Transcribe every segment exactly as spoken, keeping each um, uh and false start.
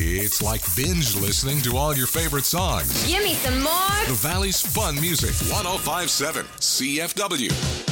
It's like binge listening to all your favorite songs. Give me some more. The Valley's fun music. one oh five point seven C F W.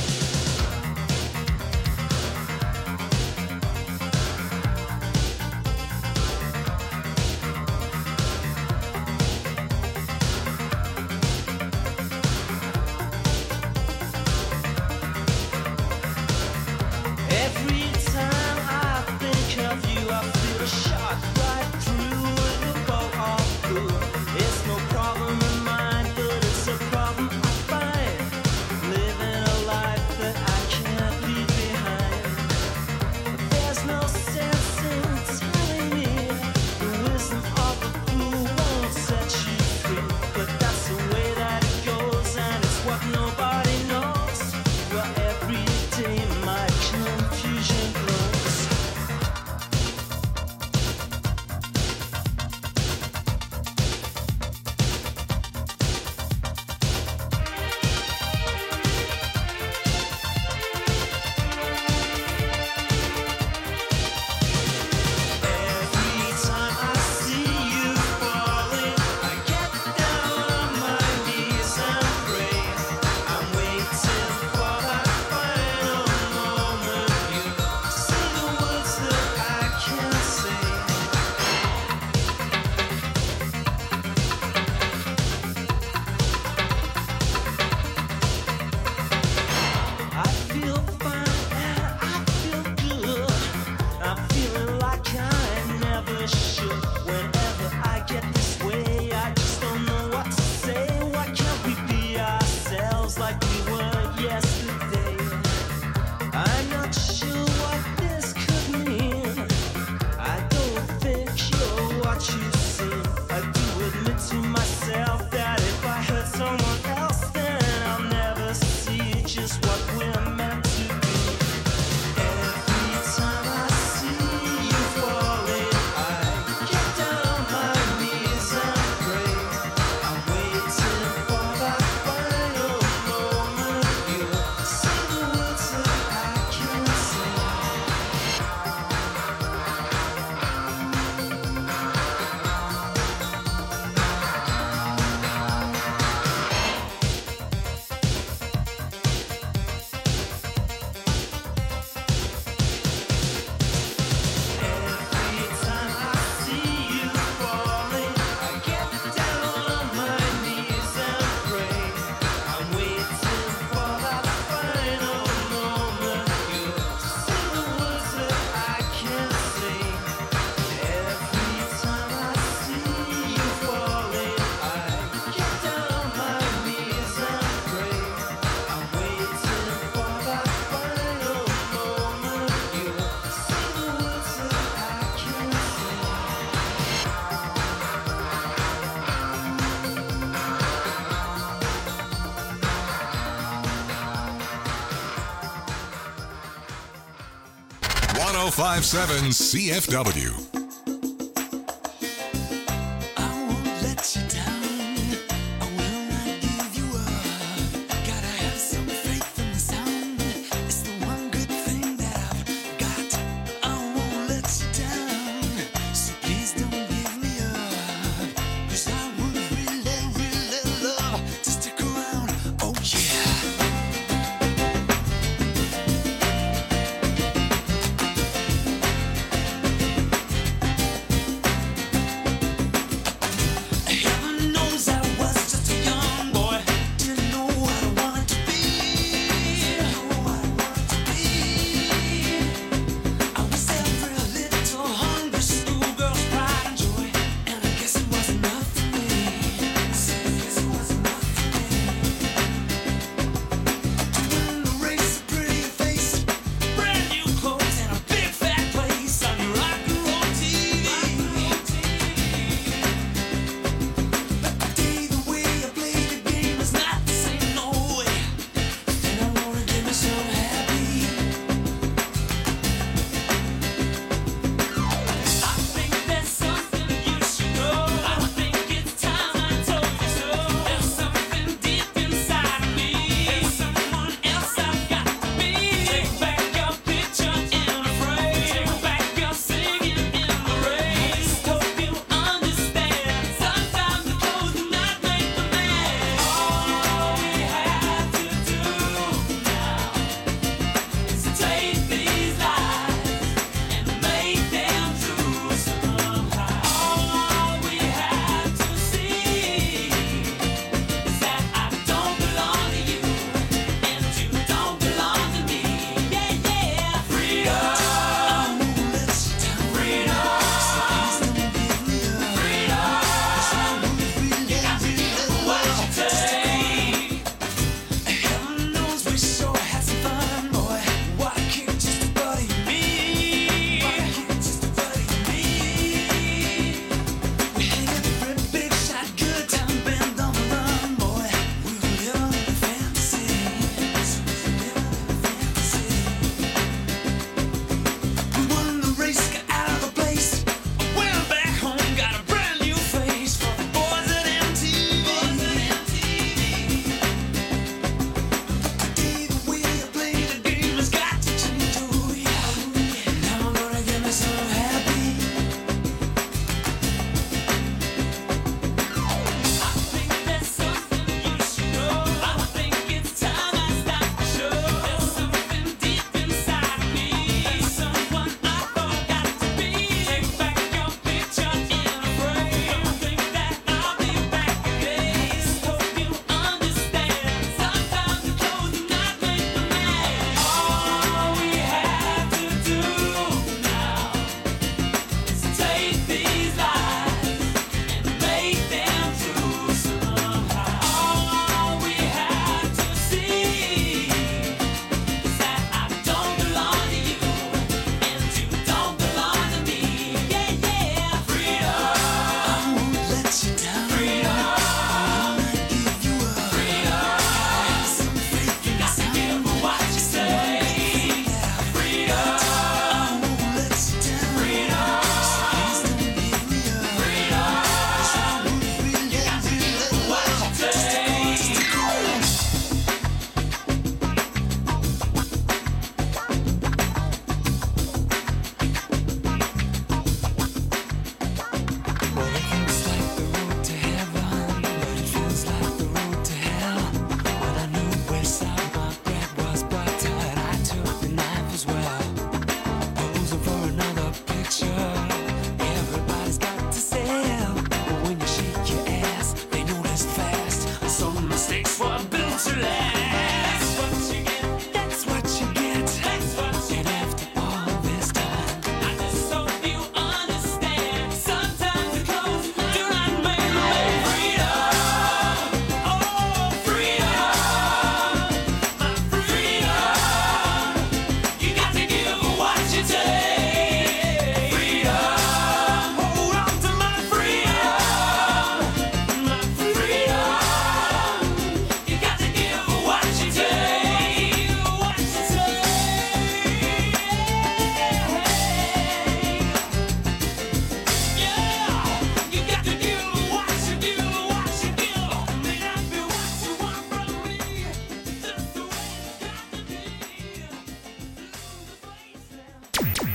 one oh five point seven C F W.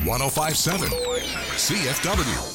one oh five seven C F W.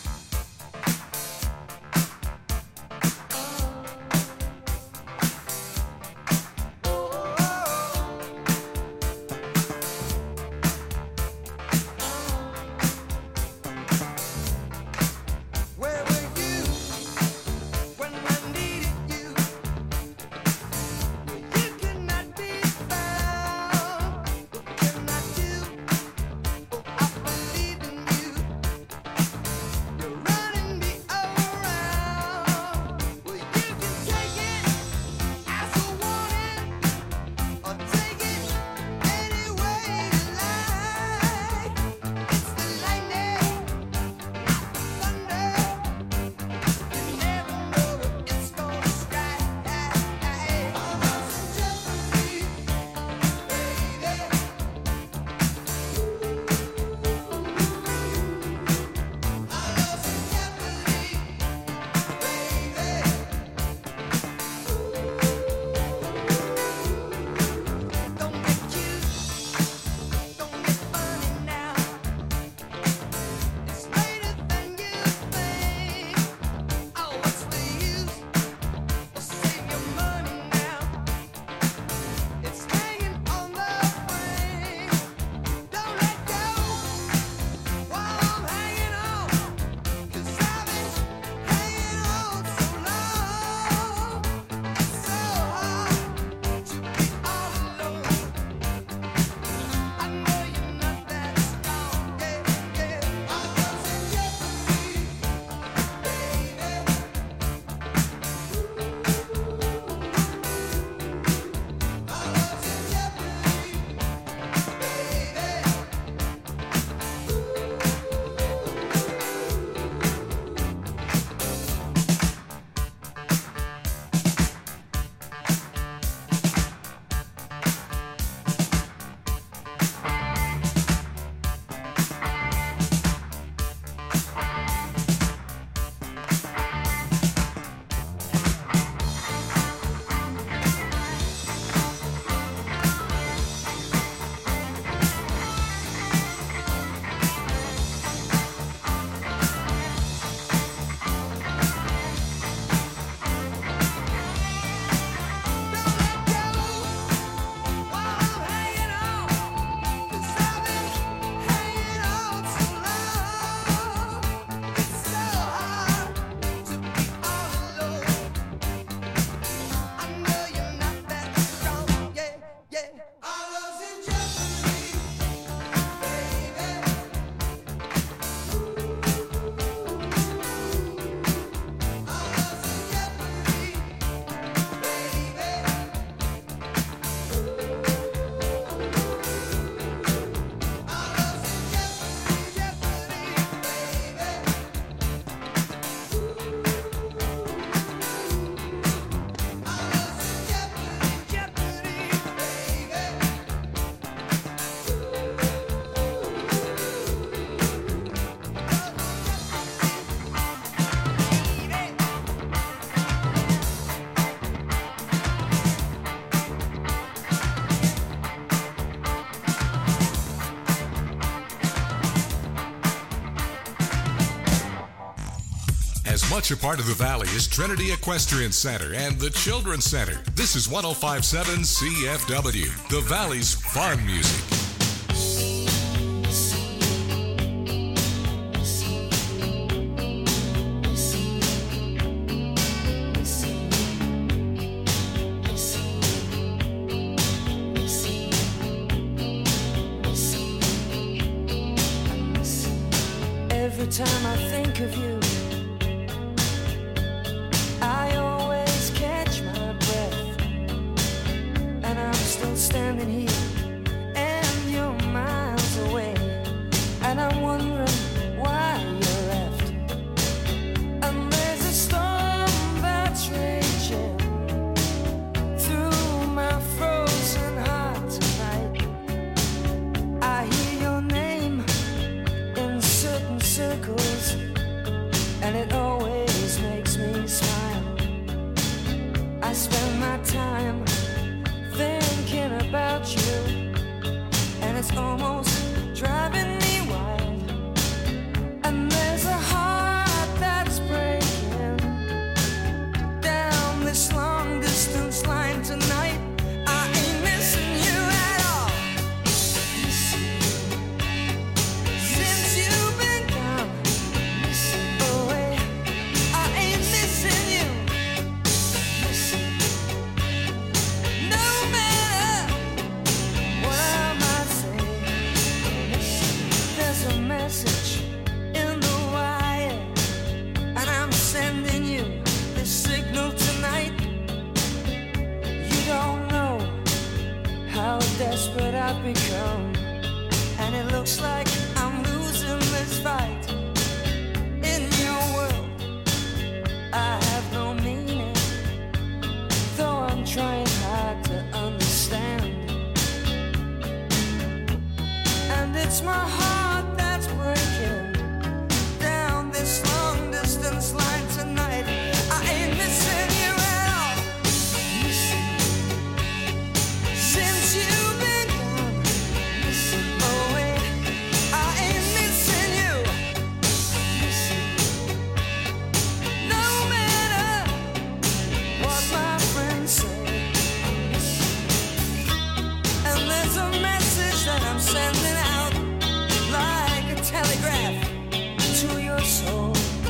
As much a part of the Valley as Trinity Equestrian Center and the Children's Center. This is one oh five point seven C F W, the Valley's fun music. Every time I think of you, I always catch my breath, and I'm still standing here, and you're miles away, and I'm wondering why you left. And there's a storm that's raging through my frozen heart tonight. I hear your name in certain circles, and it always makes me smile. I spend my time thinking about you, and it's almost driving me wild. how desperate I've become. And it looks like I'm losing this fight. In your world, I have no meaning, though I'm trying hard to understand. And it's my heart that's breaking down this long distance line tonight. I ain't missing you at all. Since you've been gone, oh wait, I ain't missing you. No matter what my friends say. And there's a message that I'm sending out like a telegraph to your soul.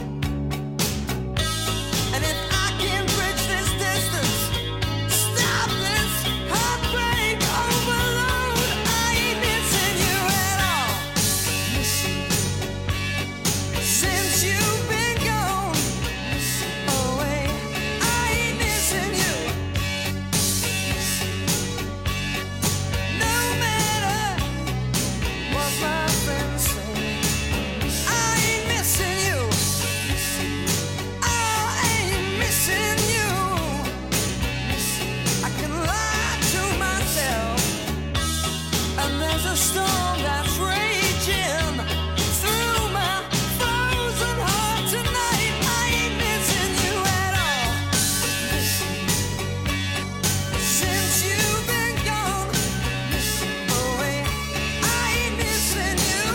And if I can bridge this distance, stop this heartbreak overload, I ain't missing you at all. Since you've been gone, oh wait, I ain't missing you. No matter what my friends say, I ain't missing you. I ain't missing you. I can lie to myself, and there's a storm that's raging through my frozen heart tonight. I ain't missing you at all. Since you've been gone, oh wait, I ain't missing you.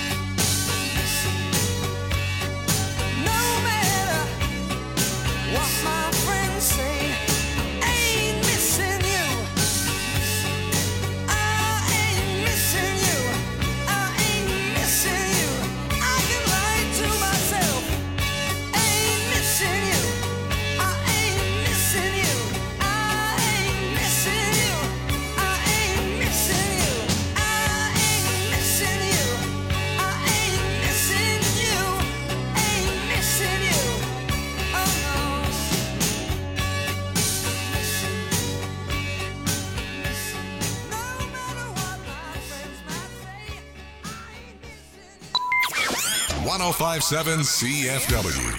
No matter what my friends say, ain't missing you. I ain't missing you. I ain't missing you. I can lie to myself. Ain't missing you. I ain't missing you. I ain't missing you. I ain't missing you. I ain't missing you. I ain't missing you. Ain't missing you. Oh no. No matter what my friends might say, I ain't missing you. one oh five point seven C F W.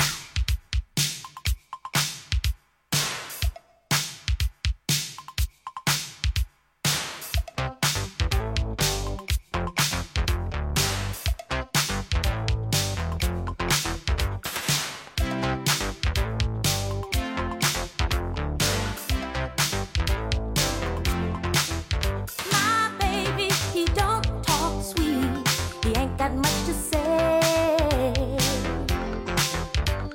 My baby, he don't talk sweet. He ain't got much to say.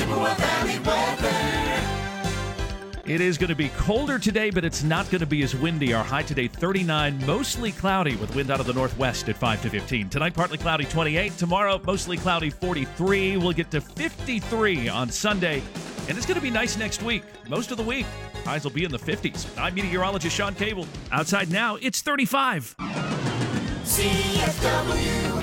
Chippewa Valley weather. It is going to be colder today, but it's not going to be as windy. Our high today, thirty-nine, mostly cloudy with wind out of the northwest at five to fifteen. Tonight, partly cloudy, twenty-eight. Tomorrow, mostly cloudy, forty-three. We'll get to fifty-three on Sunday. And it's going to be nice next week, most of the week. Highs will be in the fifties. I'm meteorologist Sean Cable. Outside now, it's thirty-five. C F W.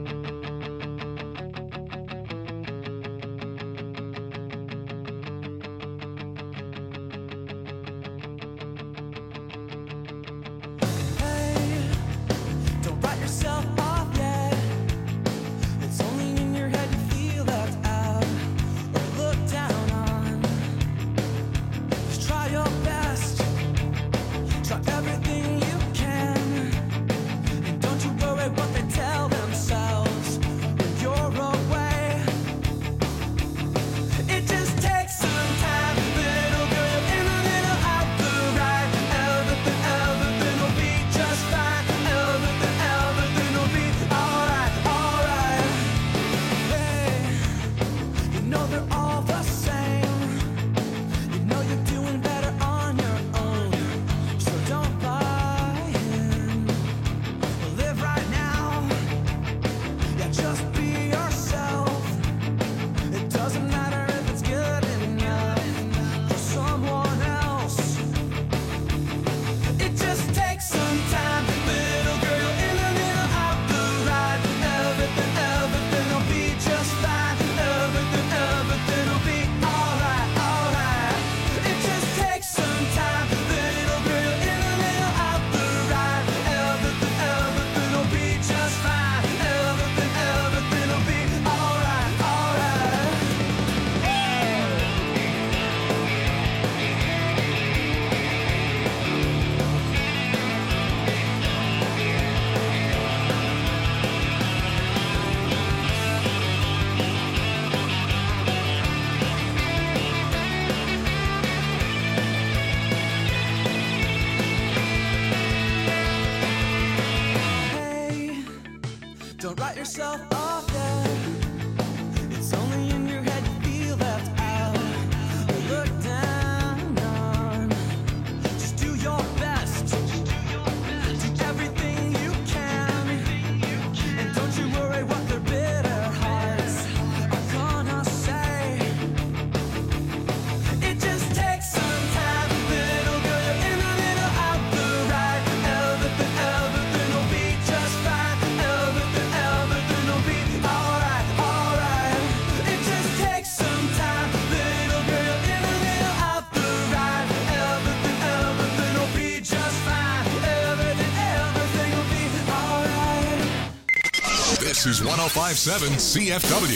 This is one oh five point seven C F W.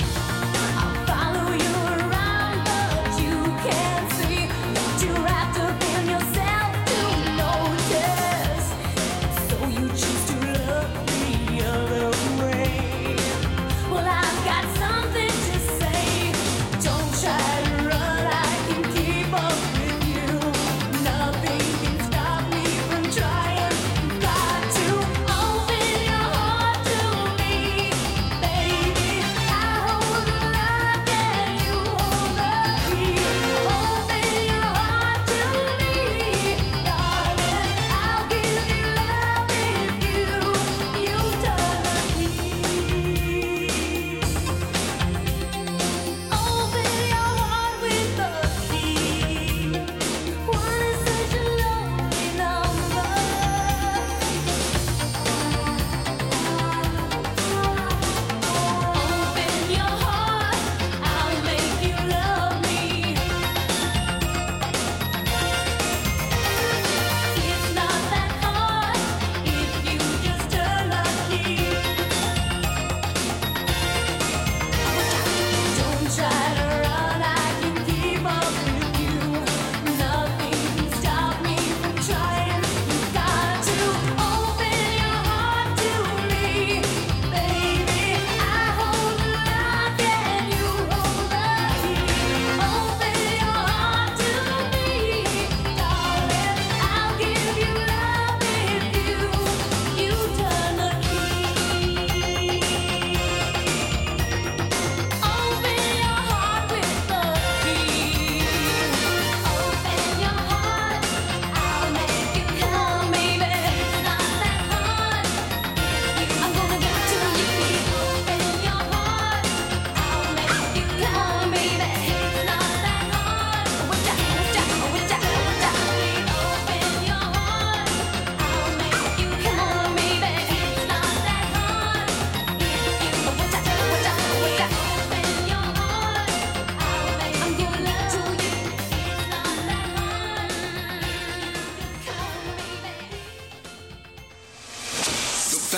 Follow you around, but you can't see what you're after.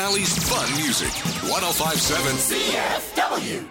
Valley's fun music. one oh five point seven C F W.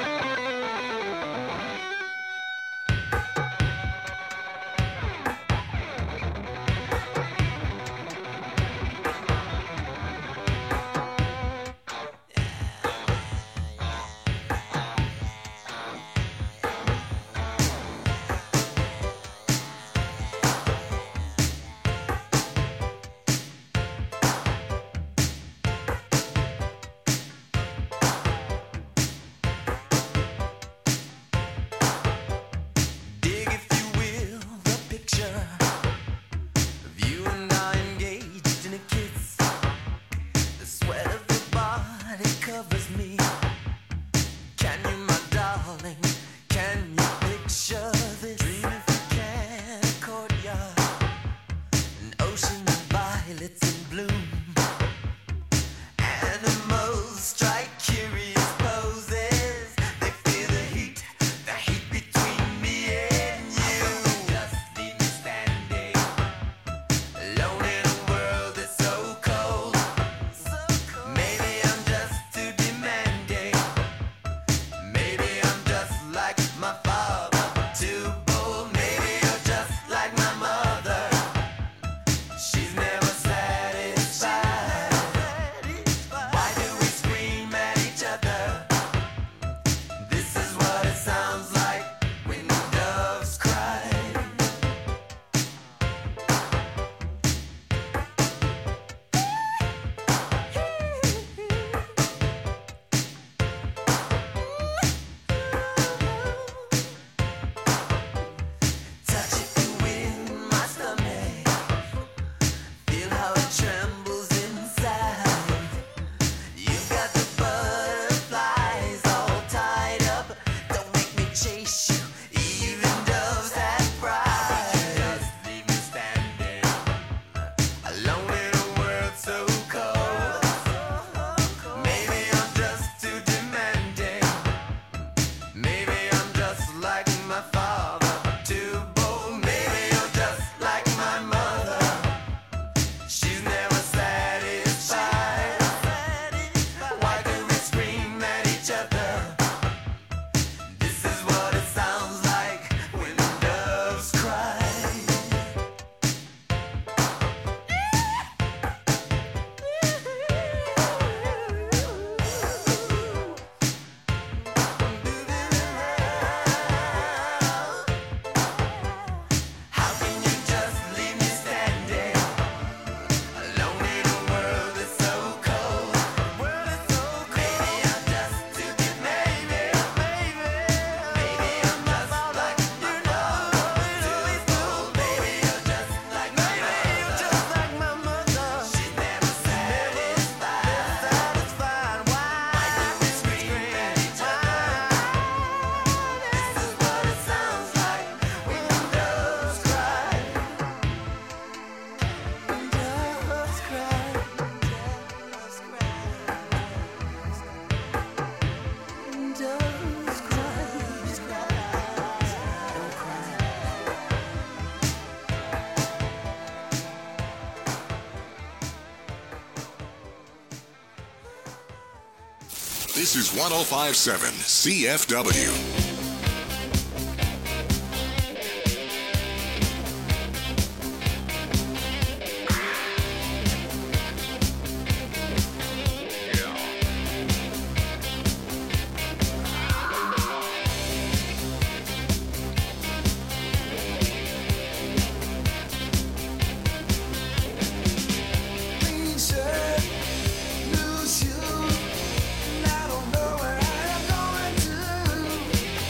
This is one oh five point seven C F W. Lose you, and I don't know where I am going to.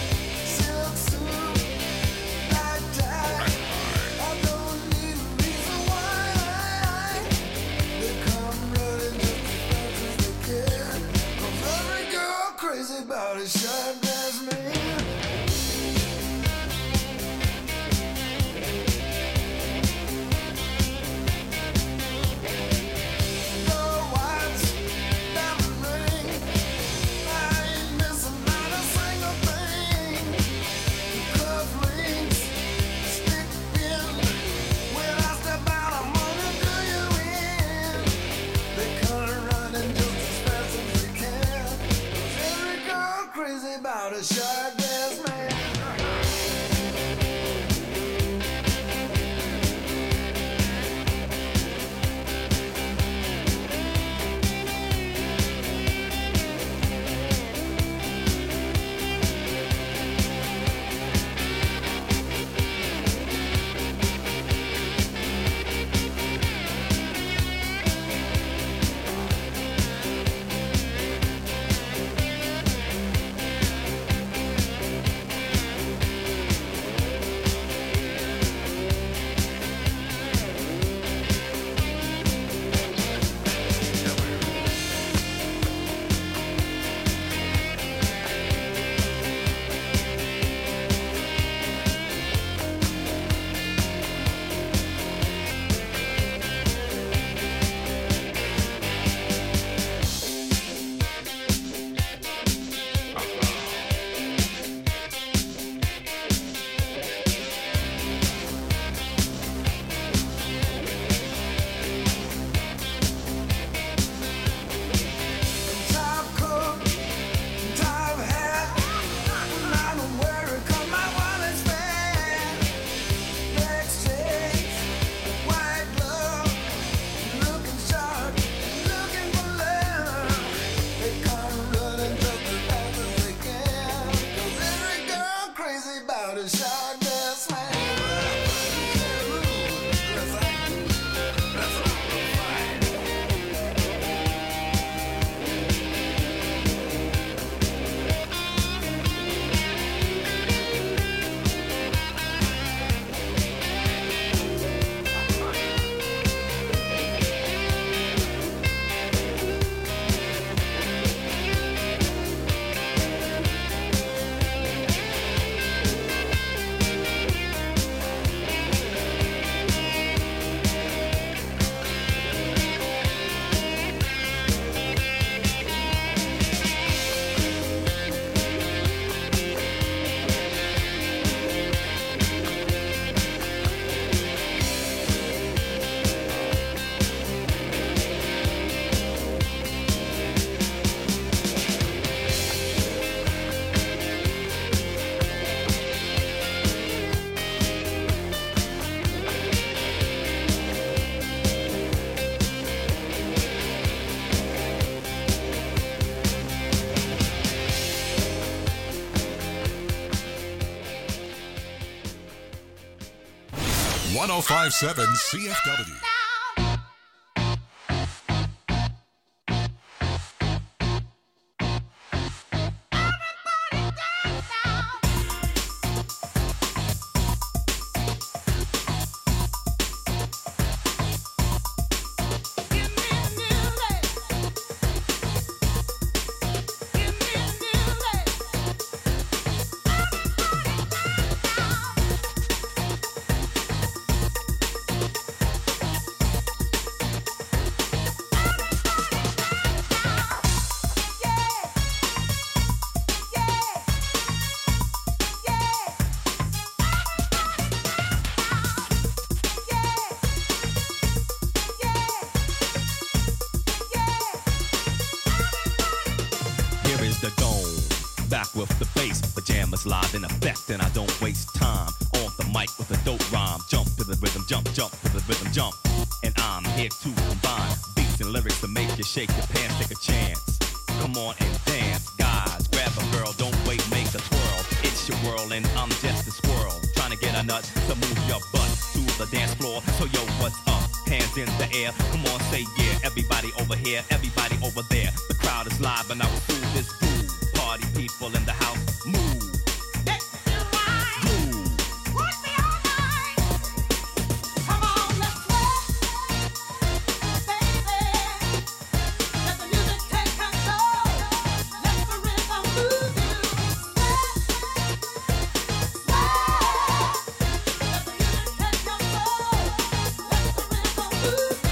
one oh five point seven C F W. With the bass, pajamas live in effect, and I don't waste time on the mic with a dope rhyme. Jump to the rhythm, jump, jump to the rhythm, jump. And I'm here to combine beats and lyrics to make you shake your pants, take a chance. Come on and dance, guys. Grab a girl, don't wait, make a twirl. It's your world, and I'm just a squirrel trying to get a nut to move your butt to the dance floor. So yo, what's up? Hands in the air, come on, say yeah. Everybody over here, everybody over there. The crowd is live, and I will do this groove. Party people in the house, move. Let me ride. Groove. Watch me all night. Come on, let's sweat, baby. Let the music take control. Let the rhythm move you. Sweat, sweat. Let the music take control. Let the rhythm move you.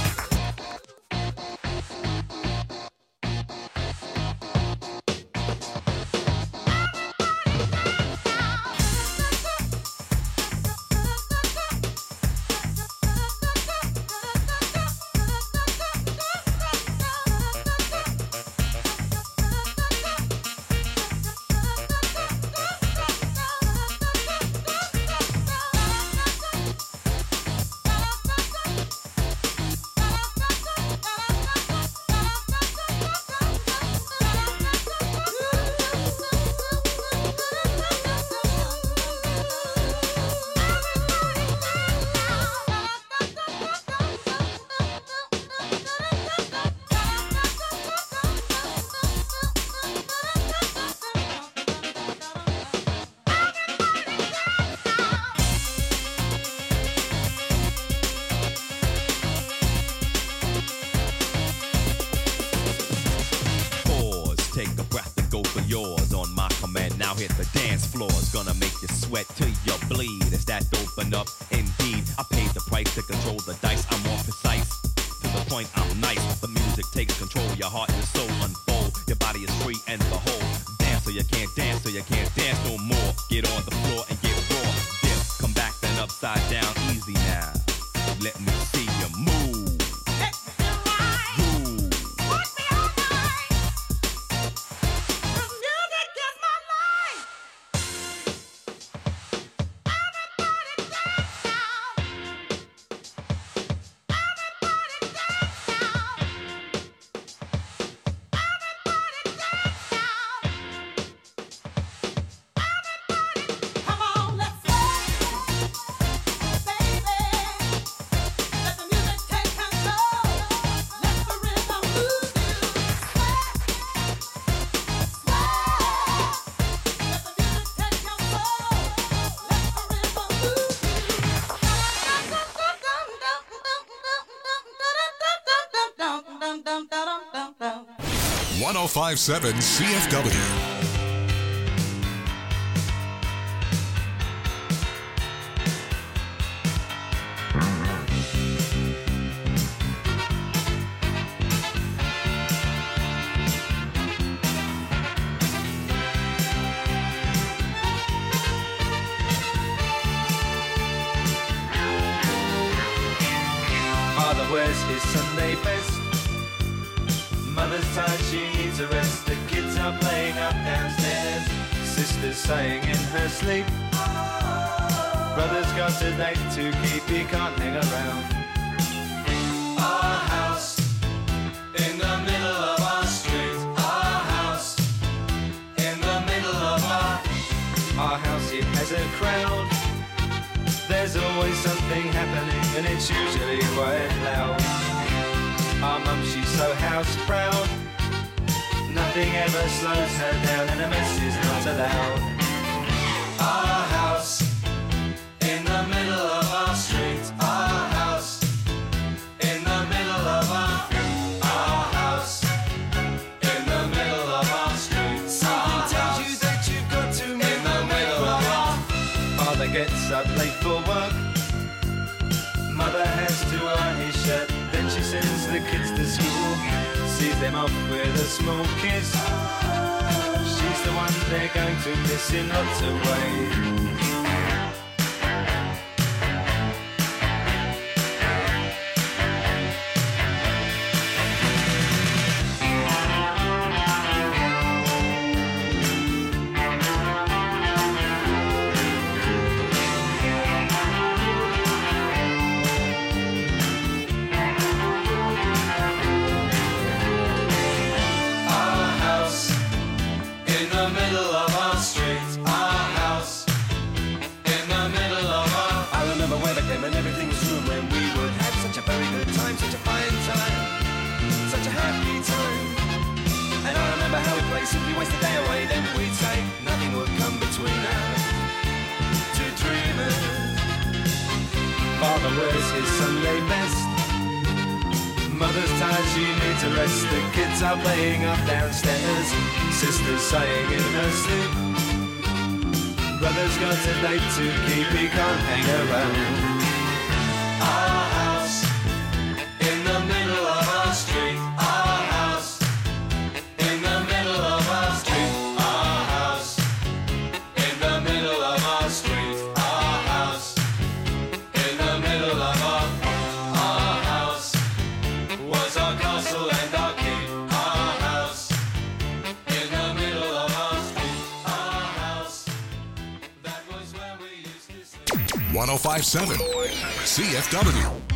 Now hit the dance floor, it's gonna make you sweat till you bleed. Is that open up? Indeed, I paid the price to control the dice. I'm more precise, to the point I'm nice. The music takes control, your heart and soul unfold. Your body is free and behold. Dance so you can't dance, so you can't dance no more. Get on the floor and get raw. Dip, come back then upside down, easy now. Let me see you move. Let me ride. Groove. Watch me all night. The music is my life. Everybody dance now. Everybody dance now. Everybody dance now. Everybody, come on, let's sweat, baby. Let the music take control. Let the rhythm move you. Sweat, sweat. Let the music take control. Let the rhythm move you. one oh five point seven C F W. Father wears his Sunday best. Mother's tired, she needs a rest. The kids are playing up downstairs. Sister's sighing in her sleep. Brother's got a date to keep, he can't hang around. Our house in the middle of our street. Our house in the middle of our Our house, it has a crowd. There's always something happening and it's usually quite loud. Our mum, she's so house proud. Nothing ever slows her down and a mess is not allowed. Our house in the middle of our street. Our house in the middle of our Our house in the middle of our street. Something tells you that you've got to move in the middle of our Father gets up late for work. Mother has to iron his shirt. Then she sends the kids to school. Sees them off with a small kiss. She's the one they're going to miss in lots of ways. And everything was room when we would have such a very good time, such a fine time, such a happy time. And I remember how we played, simply waste the day away. Then we'd say nothing would come between us, two dreamers. Father wears his Sunday best. Mother's tired, she needs a rest. The kids are playing up downstairs. Sister's sighing in her sleep. Brother's got a date to keep, he can't hang around. Our house in the middle of our street. Our house in the middle of our street. Our house in the middle of our street. Our house in the middle of our Our house was our castle and our keep. Our house in the middle of our street. Our house, that was where we used to sleep. one oh five point seven C F W.